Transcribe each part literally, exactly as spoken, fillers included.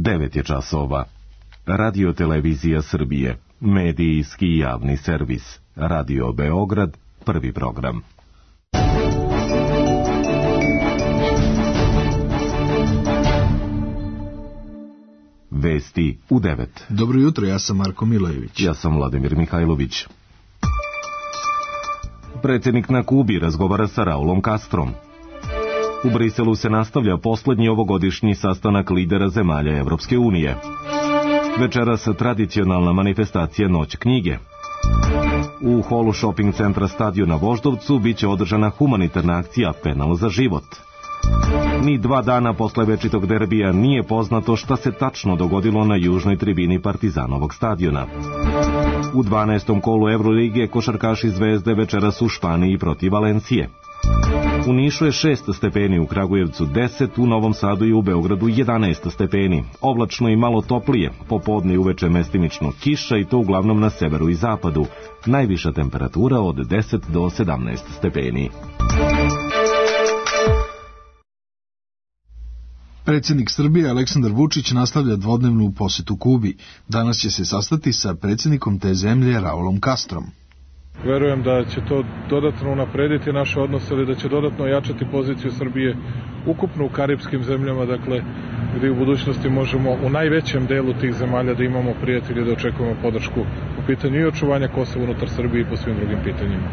devet je časova. Radio Televizija Srbije, medijski javni servis. Radio Beograd, prvi program. Vesti u devet. Dobro jutro, ja sam Marko Milojević. Ja sam Vladimir Mihajlović. Predsjednik na Kubi razgovara sa Raulom Castrom. U Briselu se nastavlja posljednji ovogodišnji sastanak lidera zemalja Evropske unije. Večeras tradicionalna manifestacija Noć knjige. U holu shopping centra Stadion na Voždovcu biće održana humanitarna akcija Penal za život. Ni dva dana posle večitog derbija nije poznato šta se tačno dogodilo na južnoj tribini Partizanovog stadiona. U dvanaestom kolu Evrolige košarkaši Zvezde večeras u Španiji protiv Valencije. U Nišu je šest stepeni, u Kragujevcu deset, u Novom Sadu i u Beogradu jedanaest stepeni. Oblačno i malo toplije, popodne i uveče mestimično kiša i to uglavnom na severu i zapadu. Najviša temperatura od deset do sedamnaest stepeni. Predsjednik Srbije Aleksandar Vučić nastavlja dvodnevnu posjetu Kubi. Danas će se sastati sa predsjednikom te zemlje Raulom Castrom. Verujem da će to dodatno unaprediti naše odnose, ali da će dodatno ojačati poziciju Srbije ukupno u karipskim zemljama, dakle, gdje u budućnosti možemo u najvećem delu tih zemalja da imamo prijatelje, da očekujemo podršku u pitanju i očuvanja Kosova unutar Srbije i po svim drugim pitanjima.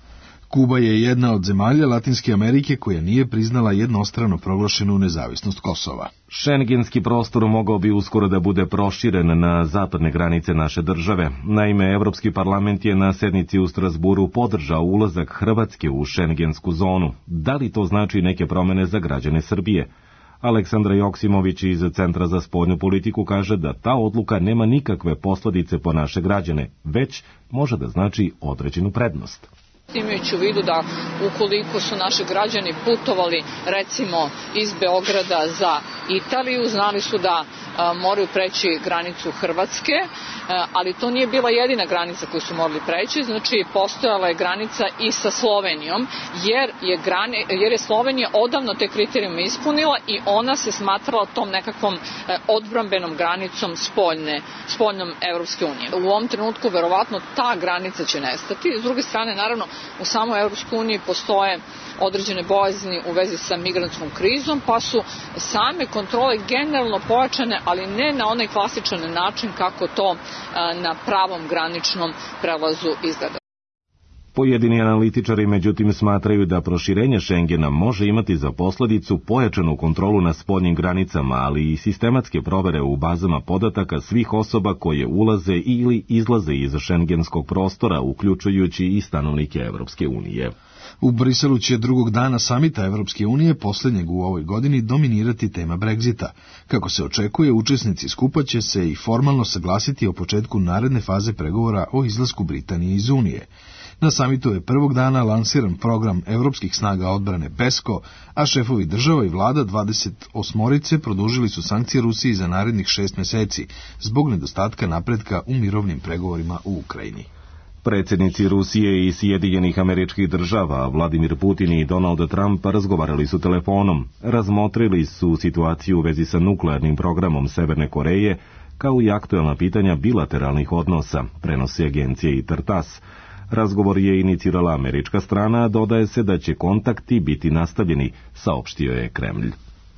Kuba je jedna od zemalja Latinske Amerike koja nije priznala jednostrano proglašenu nezavisnost Kosova. Šengenski prostor mogao bi uskoro da bude proširen na zapadne granice naše države. Naime, Evropski parlament je na sednici u Strasburu podržao ulazak Hrvatske u šengensku zonu. Da li to znači neke promene za građane Srbije? Aleksandra Joksimović iz Centra za spoljnu politiku kaže da ta odluka nema nikakve posljedice po naše građane, već može da znači određenu prednost. Imajući u vidu da ukoliko su naši građani putovali recimo iz Beograda za Italiju, znali su da a, moraju preći granicu Hrvatske, a, ali to nije bila jedina granica koju su morali preći, znači postojala je granica i sa Slovenijom, jer je, grani, jer je Slovenija odavno te kriterijume ispunila i ona se smatrala tom nekakvom a, odbrambenom granicom spoljne, spoljnom Evropske unije. U ovom trenutku verovatno ta granica će nestati, s druge strane naravno u samoj Evropskoj uniji postoje određene bojazni u vezi sa migrantskom krizom, pa su same kontrole generalno pojačane, ali ne na onaj klasičan način kako to na pravom graničnom prelazu izgleda. Pojedini analitičari međutim smatraju da proširenje Šengena može imati za posljedicu pojačanu kontrolu na spoljnim granicama, ali i sistematske provere u bazama podataka svih osoba koje ulaze ili izlaze iz šengenskog prostora, uključujući i stanovnike Evropske unije. U Briselu će drugog dana samita Evropske unije, posljednjeg u ovoj godini, dominirati tema Brexita. Kako se očekuje, učesnici skupa će se i formalno saglasiti o početku naredne faze pregovora o izlasku Britanije iz Unije. Na samitu je prvog dana lansiran program Evropskih snaga odbrane PESCO, a šefovi država i vlada dvadeset osmorice produžili su sankcije Rusiji za narednih šest mjeseci zbog nedostatka napretka u mirovnim pregovorima u Ukrajini. Predsjednici Rusije i Sjedinjenih Američkih Država, Vladimir Putin i Donald Trump, razgovarali su telefonom. Razmotrili su situaciju u vezi sa nuklearnim programom Severne Koreje, kao i aktuelna pitanja bilateralnih odnosa, prenosi agencije i TASS. Razgovor je inicirala američka strana, a dodaje se da će kontakti biti nastavljeni, saopštio je Kremlj.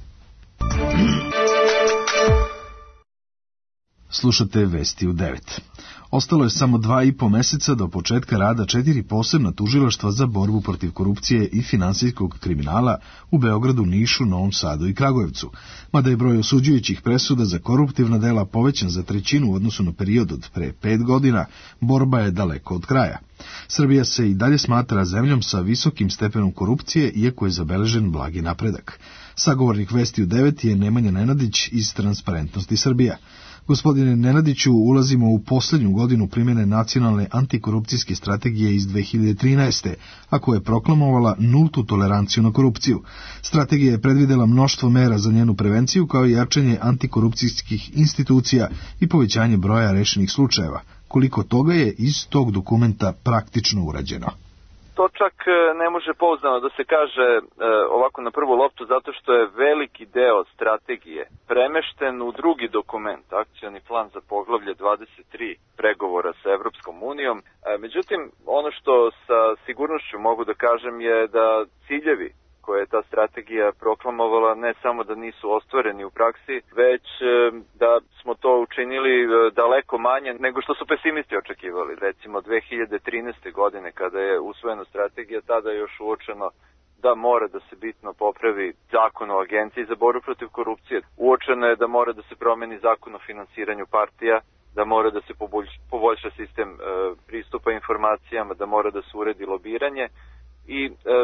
Slušate vesti u devet. Ostalo je samo dva i po mjeseca do početka rada četiri posebna tužilaštva za borbu protiv korupcije i finansijskog kriminala u Beogradu, Nišu, Novom Sadu i Kragujevcu. Mada je broj osuđujućih presuda za koruptivna dela povećan za trećinu u odnosu na period od pre pet godina, borba je daleko od kraja. Srbija se i dalje smatra zemljom sa visokim stepenom korupcije, iako je zabeležen blagi napredak. Sagovornik Vesti u devet je Nemanja Nenadić iz Transparentnosti Srbija. Gospodine Nenadiću, ulazimo u posljednju godinu primjene nacionalne antikorupcijske strategije iz dve hiljade trinaeste, a koja je proklamovala nultu toleranciju na korupciju. Strategija je predvidela mnoštvo mera za njenu prevenciju, kao i jačanje antikorupcijskih institucija i povećanje broja rešenih slučajeva. Koliko toga je iz tog dokumenta praktično urađeno? to čak ne može pouzdano da se kaže ovako na prvu loptu, zato što je veliki deo strategije premešten u drugi dokument, akcioni plan za poglavlje dvadeset tri pregovora sa Evropskom unijom. Međutim, ono što sa sigurnošću mogu da kažem je da ciljevi koje je ta strategija proklamovala ne samo da nisu ostvareni u praksi, već da smo to učinili daleko manje nego što su pesimisti očekivali. Recimo dve hiljade trinaeste. godine kada je usvojena strategija, tada je još uočeno da mora da se bitno popravi zakon o agenciji za borbu protiv korupcije. Uočeno je da mora da se promeni zakon o finansiranju partija, da mora da se poboljša sistem pristupa informacijama, da mora da se uredi lobiranje i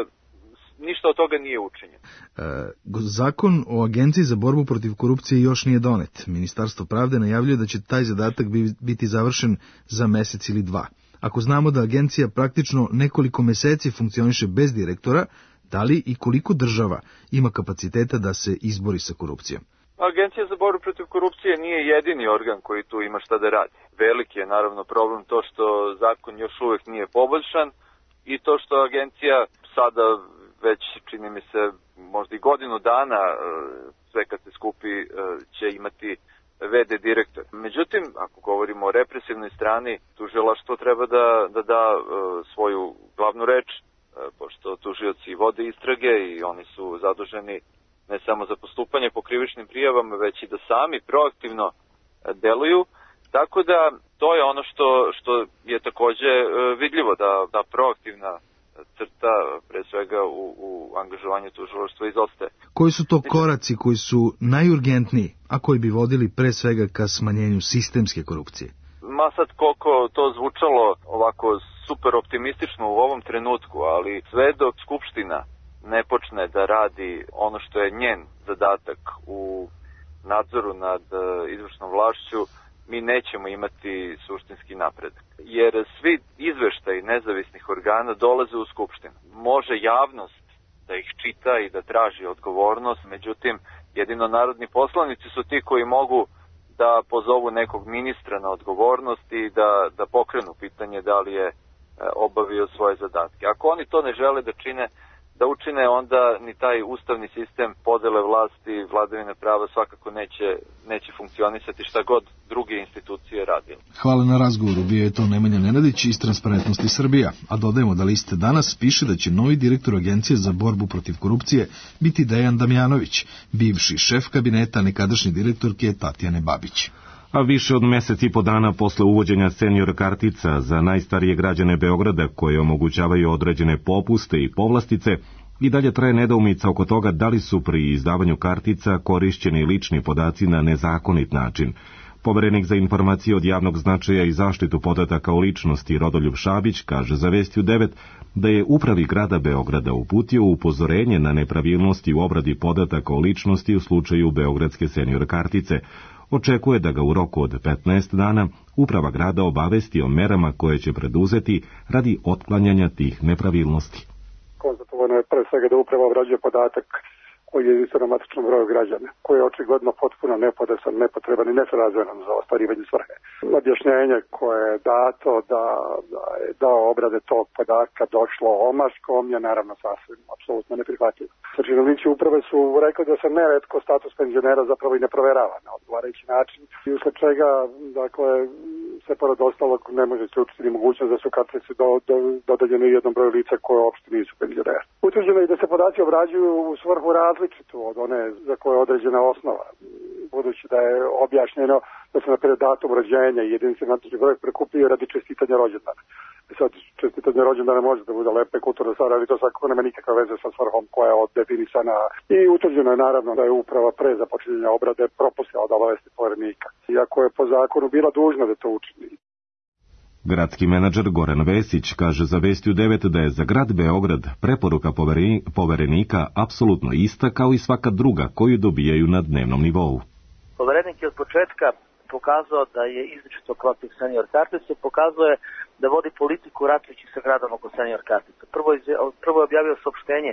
ništa od toga nije učinjeno. E, zakon o agenciji za borbu protiv korupcije još nije donet. Ministarstvo pravde najavljuje da će taj zadatak biti završen za mesec ili dva. Ako znamo da agencija praktično nekoliko meseci funkcioniše bez direktora, da li i koliko država ima kapaciteta da se izbori sa korupcijom? Agencija za borbu protiv korupcije nije jedini organ koji tu ima šta da radi. Veliki je naravno problem to što zakon još uvek nije poboljšan i to što agencija sada već, čini mi se, možda i godinu dana, sve kad se skupi, će imati ve de direktor. Međutim, ako govorimo o represivnoj strani, tužilaštvo treba da da, da svoju glavnu reč, pošto tužioci vode istrage i oni su zaduženi ne samo za postupanje po krivičnim prijavama, već i da sami proaktivno deluju. Tako da to je ono što, što je takođe vidljivo, da, da proaktivna crta, pre svega u, u angažovanju tužilaštva, izostaje. Koji su to koraci koji su najurgentniji, a koji bi vodili pre svega ka smanjenju sistemske korupcije? Ma sad koliko to zvučalo ovako super optimistično u ovom trenutku, ali sve dok Skupština ne počne da radi ono što je njen zadatak u nadzoru nad izvršnom vlašću, mi nećemo imati suštinski napredak. Jer svi izveštaji nezavisnih organa dolaze u Skupštinu. Može javnost da ih čita i da traži odgovornost, međutim, jedino narodni poslanici su ti koji mogu da pozovu nekog ministra na odgovornost i da, da pokrenu pitanje da li je obavio svoje zadatke. Ako oni to ne žele da čine, da učine, onda ni taj ustavni sistem podele vlasti, vladavine prava svakako neće, neće funkcionisati šta god druge institucije radile. Hvala na razgovoru, bio je to Nemanja Nenadić iz Transparentnosti Srbija, a dodajemo da list Danas piše da će novi direktor Agencije za borbu protiv korupcije biti Dejan Damjanović, bivši šef kabineta nekadašnje direktorke Tatjane Babić. A više od mesec i po dana posle uvođenja senior kartica za najstarije građane Beograda koje omogućavaju određene popuste i povlastice, i dalje traje nedoumica oko toga da li su pri izdavanju kartica korišćeni lični podaci na nezakonit način. Poverenik za informacije od javnog značaja i zaštitu podataka o ličnosti Rodoljub Šabić kaže za Vesti u devet da je upravi grada Beograda uputio upozorenje na nepravilnosti u obradi podataka o ličnosti u slučaju beogradske senior kartice. Očekuje da ga u roku od petnaest dana uprava grada obavesti o merama koje će preduzeti radi otklanjanja tih nepravilnosti. Konstatovano je pre svega da uprava obrađuje podatak o jedinstvenom matičnom broju građana, koji je očigledno potpuno nepodesan, nepotreban i nesrazvojan za ostvarivanje svrhe. Objašnjenje koje je dato da, da je dao obrade tog podatka došlo omaškom je naravno sasvim apsolutno neprihvatljivo. Činovnici uprave su rekli da se neretko status penzionera zapravo i ne proverava na odgovarajući način i usled čega, dakle, se pored ostalog ne može isključiti ni mogućnost da su kartice do, do, dodeljene jednom broju lica koje uopšte nisu penzioneri. Utvrđeno je da se podaci obrađuju u svrhu različitu od one za koje je određena osnova, budući da je objašnjeno da se napred datum rođenja i jedinstveni matični broj prikupio radi čestitanja rođendana. Sad, čestitanje rođendana može da bude lepe kulturne stvari, ali to svakako nema nikakve veze sa svrhom koja je definisana i utvrđeno je naravno da je uprava pre započinjenja obrade propustila da obavesti poverenika, iako je po zakonu bila dužna da to učini. Gradski menadžer Goran Vesić kaže za Vesti u devet da je za grad Beograd preporuka poverenika apsolutno ista kao i svaka druga koju dobijaju na dnevnom nivou. Poverenik je od početka pokazao da je izričito protiv senior kartice, pokazuje da vodi politiku ratujući sa gradom oko senior kartice. Prvo, prvo je objavio saopštenje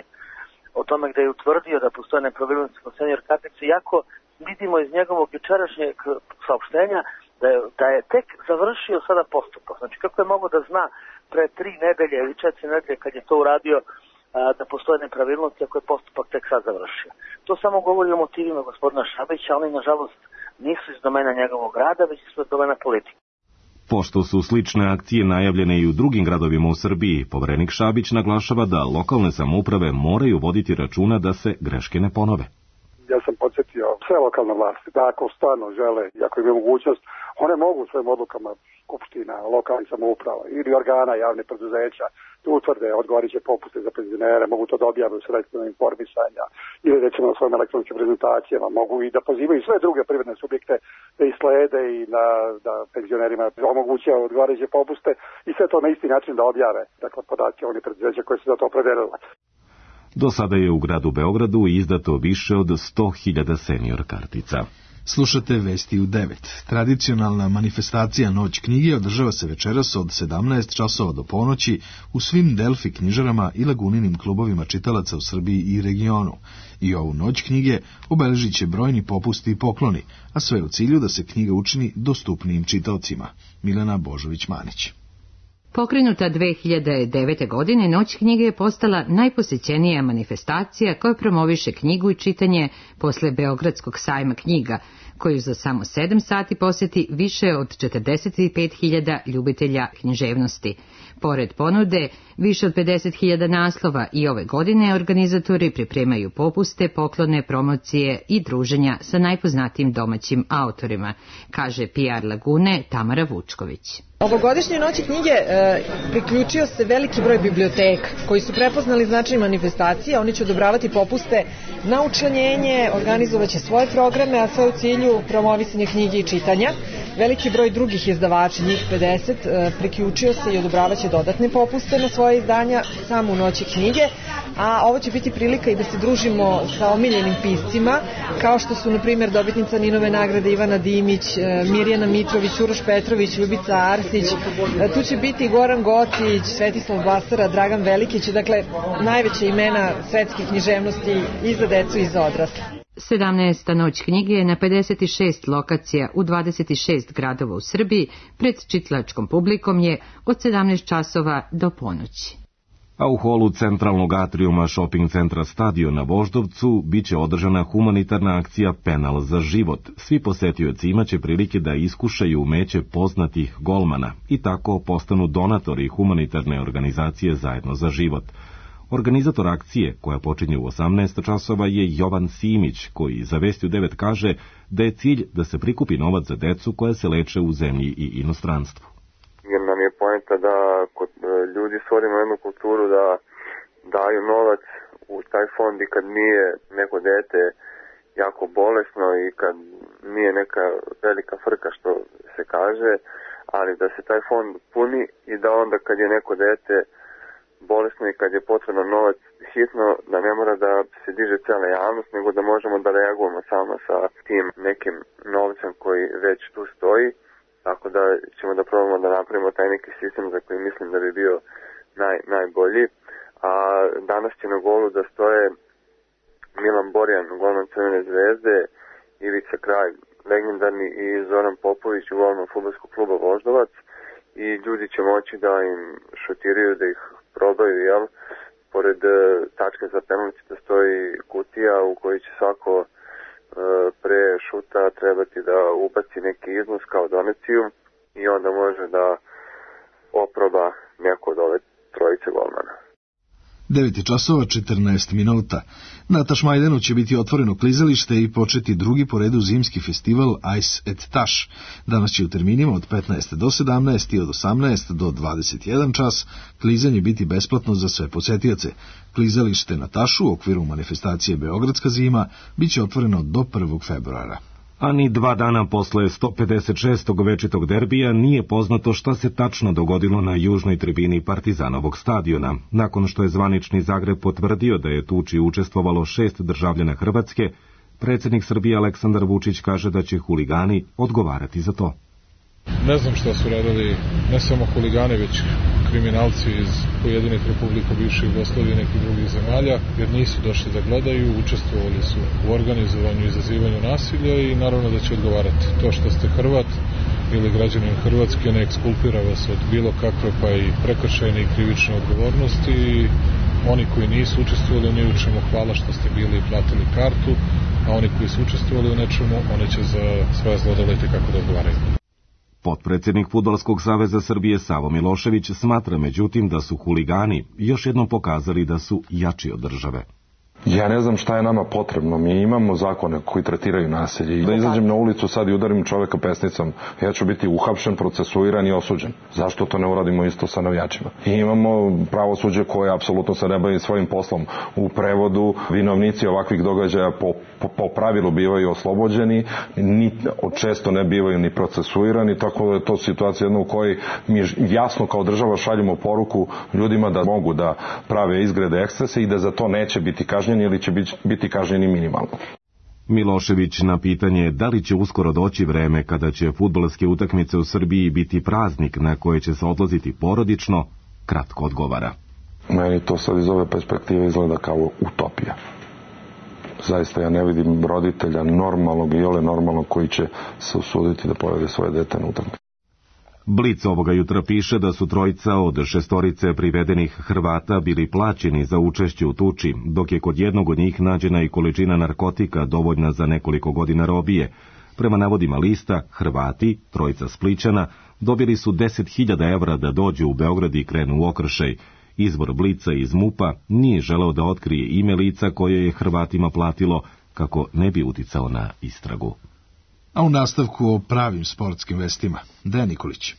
o tome gde je utvrdio da postoje nepravilnosti kod senior kartice, iako vidimo iz njegovog jučerašnjeg saopštenja da je, da je tek završio sada postupak. Znači, kako je mogo da zna pre tri nedelje ili četiri nedelje kad je to uradio da postoje nepravilnosti ako je postupak tek sad završio. To samo govori o motivima gospodina Šabića, oni nažalost nisu iz domena njegovog rada, već iz domena politike. Pošto su slične akcije najavljene i u drugim gradovima u Srbiji, poverenik Šabić naglašava da lokalne samouprave moraju voditi računa da se greške ne ponove. Ja sam podsjetio sve lokalne vlasti da ako stvarno žele i ako imaju mogućnost, one mogu svojim odlukama skupština, lokalnih samouprava ili organa javnih preduzeća da utvrde odgovarajuće popuste za penzionere, mogu to da objave u sredstvima informisanja ili recimo na svojim elektronskim prezentacijama, mogu i da pozivaju sve druge privredne subjekte da ih slede i da, da penzionerima omoguće odgovarajuće popuste i sve to na isti način da objave, dakle, podatke onih preduzeća koje su za to opredelile. Do sada je u gradu Beogradu izdato više od sto hiljada senior kartica. Slušate Vesti u devet. Tradicionalna manifestacija Noć knjige održava se večeras od sedamnaest časova do ponoći u svim Delfi knjižarama i Laguninim klubovima čitalaca u Srbiji i regionu. I ovu Noć knjige obeležit će brojni popusti i pokloni, a sve u cilju da se knjiga učini dostupnijim čitaocima. Milena Božović-Manić. Pokrenuta dve hiljade devete. godine, Noć knjige je postala najposećenija manifestacija koja promoviše knjigu i čitanje posle Beogradskog sajma knjiga, koju za samo sedam sati posjeti više od četrdeset pet hiljada ljubitelja književnosti. Pored ponude, više od pedeset hiljada naslova i ove godine organizatori pripremaju popuste, poklone, promocije i druženja sa najpoznatijim domaćim autorima, kaže P R Lagune Tamara Vučković. Ovogodišnjoj Noći knjige e, priključio se veliki broj biblioteka koji su prepoznali značaj manifestacije. Oni će odobravati popuste na učlanjenje, organizovaće svoje programe, a sve u cilju promovisanja knjige i čitanja. Veliki broj drugih izdavača, njih pedeset, e, priključio se i odobravaće dodatne popuste na svoje izdanja samo u Noći knjige, a ovo će biti prilika i da se družimo sa omiljenim piscima, kao što su, na primjer, dobitnica Ninove nagrade Ivana Dimić, e, Mirjana Mitrović, Uroš Petrović, Ljubica Arsić. Tu će biti Goran Gocić, Svetislav Basara, Dragan Velikić, dakle najveća imena svetske književnosti i za decu i za odrasle. sedamnaesta. Noć knjige je na pedeset šest lokacija u dvadeset šest gradova u Srbiji, pred čitalačkom publikom je od sedamnaest časova do ponoći. A u holu centralnog atrijuma shopping centra Stadion na Voždovcu biće održana humanitarna akcija Penal za život. Svi posetioci imaće prilike da iskušaju umeće poznatih golmana i tako postanu donatori humanitarne organizacije Zajedno za život. Organizator akcije, koja počinje u osamnaest časova, je Jovan Simić, koji za Vesti u devet kaže da je cilj da se prikupi novac za decu koja se leče u zemlji i inostranstvu. Jer nam je poenta da kod ljudi stvorimo jednu kulturu da daju novac u taj fond i kad nije neko dete jako bolesno i kad nije neka velika frka što se kaže, ali da se taj fond puni i da onda kad je neko dete bolesno i kad je potreban novac hitno, da ne mora da se diže cijela javnost, nego da možemo da reagujemo samo sa tim nekim novcem koji već tu stoji. Tako da ćemo da probamo da napravimo taj neki sistem za koji mislim da bi bio naj, najbolji. A danas će na golu da stoje Milan Borjan, golman Crvene zvezde, Ivica Kralj, legendarni, i Zoran Popović, golman fudbalskog kluba Voždovac. I ljudi će moći da im šutiraju, da ih probaju, jel? Pored uh, tačke za penal će da stoji kutija u kojoj će svako pre šuta trebati da ubaci neki iznos kao donaciju i onda može da oproba neko od ove trojice golmana. devet časova četrnaest minuta. Na Tašmajdanu će biti otvoreno klizalište i početi drugi po redu zimski festival Ice at Taš. Danas će u terminima od petnaest do sedamnaest i od osamnaest do dvadeset jedan čas klizanje biti besplatno za sve posetioce. Klizalište na Tašu u okviru manifestacije Beogradska zima biće otvoreno do prvog februara. A ni dva dana posle sto pedeset šestog večitog derbija nije poznato šta se tačno dogodilo na južnoj tribini Partizanovog stadiona. Nakon što je zvanični Zagreb potvrdio da je tuči učestvovalo šest državljana Hrvatske, predsjednik Srbije Aleksandar Vučić kaže da će huligani odgovarati za to. Ne znam šta su radili ne samo huligani, već kriminalci iz pojedinih republika bivše Jugoslavije i nekih drugih zemalja, jer nisu došli da gledaju, učestvovali su u organizovanju i izazivanju nasilja i naravno da će odgovarati. To što ste Hrvat ili građanin Hrvatske, ne ekskulpira vas od bilo kakve pa i prekršajne i krivične odgovornosti i oni koji nisu učestvovali u ničemu, hvala što ste bili i platili kartu, a oni koji su učestvovali u nečemu, oni će za svoje zlodele kako da odgovaraju. Potpredsjednik Fudbalskog saveza Srbije Savo Milošević smatra međutim da su huligani još jednom pokazali da su jači od države. Ja ne znam šta je nama potrebno. Mi imamo zakone koji tretiraju nasilje. I da izađem na ulicu sad i udarim čoveka pesnicom, ja ću biti uhapšen, procesuiran i osuđen. Zašto to ne uradimo isto sa navijačima? I imamo pravosuđe koje apsolutno se ne bavi svojim poslom. U prevodu vinovnici ovakvih događaja po, po, po pravilu bivaju oslobođeni, ni, često ne bivaju ni procesuirani, tako da je to situacija jedna u kojoj mi jasno kao država šaljemo poruku ljudima da mogu da prave izgrede ekscese i da za to neće biti kažnjeni ili će biti kažnjeni minimalno. Milošević na pitanje da li će uskoro doći vreme kada će fudbalske utakmice u Srbiji biti praznik na koje će se odlaziti porodično, kratko odgovara. Meni to sad iz ove perspektive izgleda kao utopija. Zaista ja ne vidim roditelja normalnog i ole normalnog koji će se usuditi da povede svoje dete na utakmicu. Blic ovoga jutra piše da su trojica od šestorice privedenih Hrvata bili plaćeni za učešće u tuči, dok je kod jednog od njih nađena i količina narkotika dovoljna za nekoliko godina robije. Prema navodima lista, Hrvati, trojica Splićana, dobili su deset hiljada evra da dođu u Beograd i krenu u okršaj. Izvor Blica iz MUP-a nije želeo da otkrije ime lica koje je Hrvatima platilo kako ne bi uticao na istragu. A u nastavku o pravim sportskim vestima. Dejan Nikolić.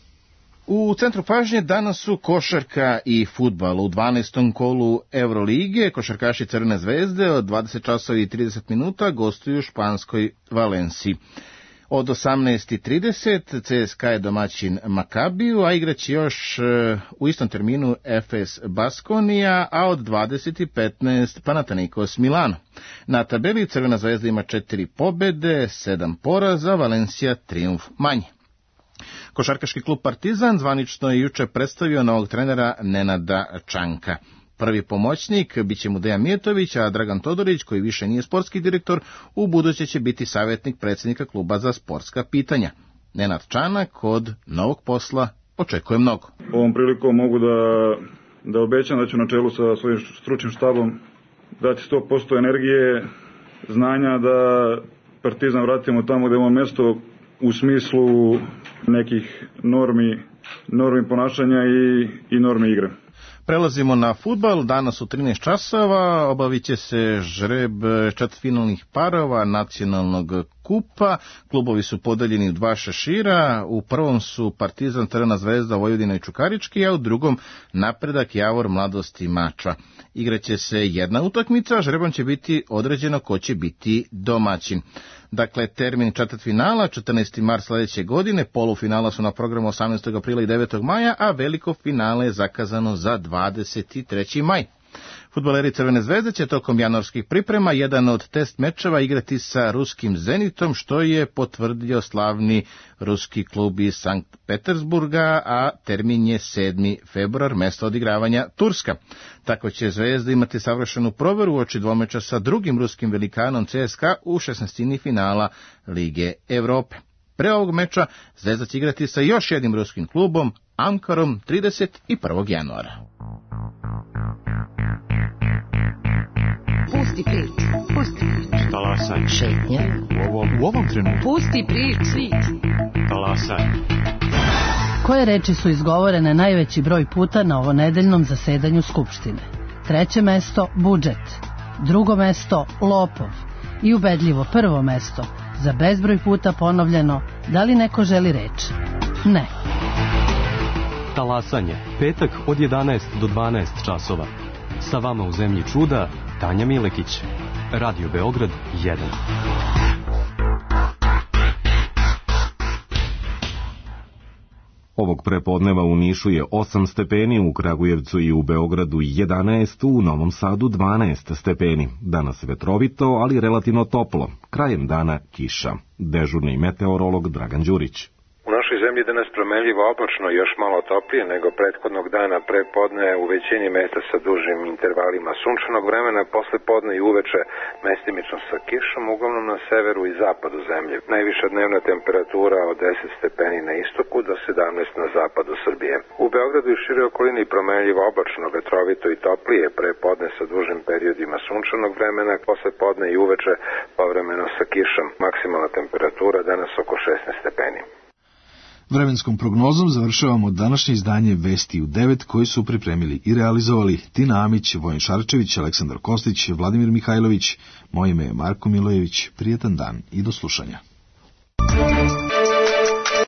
U centru pažnje danas su košarka i fudbal. U dvanaestom kolu Eurolige košarkaši Crvene zvezde od dvadeset časova i trideset minuta gostuju u španskoj Valenciji. Od osamnaest i trideset C S K A je domaćin Makabiju, a igraće još u istom terminu F S Baskonija, a od dvadeset i petnaest Panathinaikos Milano. Na tabeli Crvena zvezda ima četiri pobede, sedam poraza, Valencija trijumf manje. Košarkaški klub Partizan zvanično je juče predstavio novog trenera Nenada Čanka. Prvi pomoćnik biće mu Dejan Mijetović, a Dragan Todorić, koji više nije sportski direktor, u buduće će biti savjetnik predsjednika kluba za sportska pitanja. Nenad Čanak od novog posla očekuje mnogo. Ovom prilikom mogu da, da obećam da ću na čelu sa svojim stručnim štabom dati sto posto energije, znanja da Partizan vratimo tamo gde je mesto u smislu nekih normi, normi ponašanja i, i normi igre. Prelazimo na fudbal. Danas u trinaest časova obavit će se žreb četvrtfinalnih parova nacionalnog kupa. Klubovi su podeljeni u dva šešira. U prvom su Partizan, Crvena zvezda, Vojvodina i Čukarički, a u drugom Napredak, Javor, Mladost i Mačva. Igraće se jedna utakmica, žrebom će biti određeno ko će biti domaćin. Dakle, termin četvrtfinala, četrnaesti mart sljedeće godine, polufinala su na programu osamnaestog aprila i devetog maja, a veliko finale je zakazano za dvadeset treći maj. Fudbaleri Crvene zvezde će tokom januarskih priprema jedan od test mečeva igrati sa ruskim Zenitom, što je potvrdio slavni ruski klub iz Sankt Petersburga, a termin je sedmi februar, mesto odigravanja Turska. Tako će Zvezda imati savršenu proveru uoči dvomeča sa drugim ruskim velikanom C S K A u šesnaestini finala Lige Evrope. Pre ovog meča Zvezda će igrati sa još jednim ruskim klubom, Ankarom, trideset prvog januara. Pusti priču, pusti priču. Talasaj. Šetnja. U ovom, u ovom trenutku. Pusti priču. Talasaj. Koje reči su izgovorene najveći broj puta na ovonedeljnom zasedanju Skupštine? Treće mesto, budžet. Drugo mesto, lopov. I ubedljivo prvo mesto, za bezbroj puta ponovljeno, da li neko želi reč? Ne. Talasanje. Petak od jedanaest do dvanaest časova. Sa vama u zemlji čuda, Tanja Milekić. Radio Beograd jedan. Ovog prepodneva u Nišu je osam stepeni, u Kragujevcu i u Beogradu jedanaest, u Novom Sadu dvanaest stepeni. Danas vetrovito, ali relativno toplo. Krajem dana kiša. Dežurni meteorolog Dragan Đurić. U našoj zemlji danas promenljivo oblačno, još malo toplije nego prethodnog dana, pre podne u većini mesta sa dužim intervalima sunčanog vremena, posle podne i uveče mestimično sa kišom, uglavnom na severu i zapadu zemlje. Najviša dnevna temperatura od deset stepeni na istoku do sedamnaest na zapadu Srbije. U Beogradu i šire okolini promenljivo oblačno, vetrovito i toplije, pre podne sa dužim periodima sunčanog vremena, posle podne i uveče povremeno sa kišom. Maksimalna temperatura danas oko šesnaest stepeni. Vremenskom prognozom završavamo današnje izdanje Vesti u devet koji su pripremili i realizovali Tina Amić, Vojin Šarčević, Aleksandar Kostić, Vladimir Mihajlović. Moje ime je Marko Milojević. Prijetan dan i do slušanja.